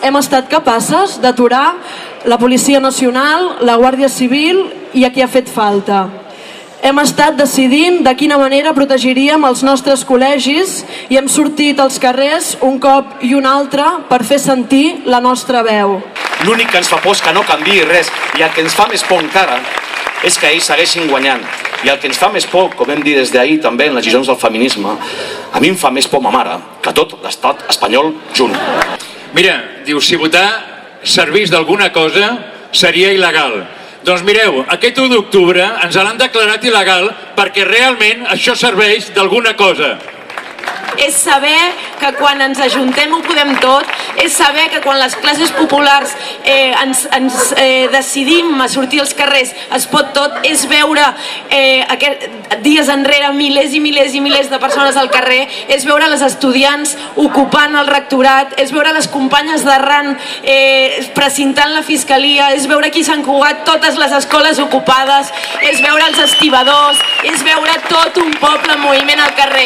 hem estat capaces d'aturar la Policia Nacional, la Guàrdia Civil i a qui ha fet falta. Hem estat decidint de quina manera protegiríem els nostres col·legis i hem sortit als carrers un cop i un altre per fer sentir la nostra veu. L'únic que ens fa por és que no canviï res i el que ens fa més por encara és que ells segueixin guanyant. I el que ens fa més por, com hem dit des d'ahir també en les lliçons del feminisme, a mi em fa més por ma mare que tot l'estat espanyol junt. Mira, diu, si votar servís d'alguna cosa seria il·legal. Doncs mireu, aquest 1 d'octubre ens l'han declarat il·legal perquè realment això serveix d'alguna cosa. És saber que quan ens ajuntem ho podem tot, és saber que quan les classes populars ens decidim a sortir als carrers es pot tot, és veure dies enrere milers i milers i milers de persones al carrer, és veure les estudiants ocupant el rectorat, és veure les companyes d'arran precintant la fiscalia, és veure aquí s'han cugat totes les escoles ocupades, és veure els estibadors, és veure tot un poble en moviment al carrer.